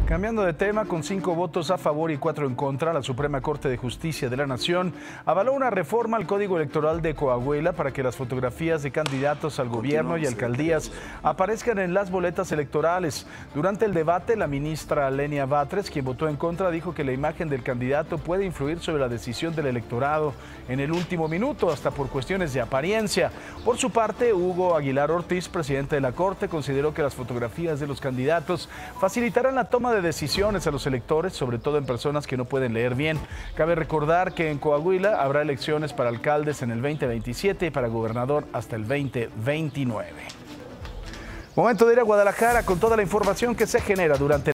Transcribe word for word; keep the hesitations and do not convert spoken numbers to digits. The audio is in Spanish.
Cambiando de tema, con cinco votos a favor y cuatro en contra, la Suprema Corte de Justicia de la Nación avaló una reforma al Código Electoral de Coahuila para que las fotografías de candidatos al gobierno y alcaldías aparezcan en las boletas electorales. Durante el debate, la ministra Lenia Batres, quien votó en contra, dijo que la imagen del candidato puede influir sobre la decisión del electorado en el último minuto, hasta por cuestiones de apariencia. Por su parte, Hugo Aguilar Ortiz, presidente de la Corte, consideró que las fotografías de los candidatos facilitarán la toma de decisiones a los electores, sobre todo en personas que no pueden leer bien. Cabe recordar que en Coahuila habrá elecciones para alcaldes en el veinte veintisiete y para gobernador hasta el veinte veintinueve. Momento de ir a Guadalajara con toda la información que se genera durante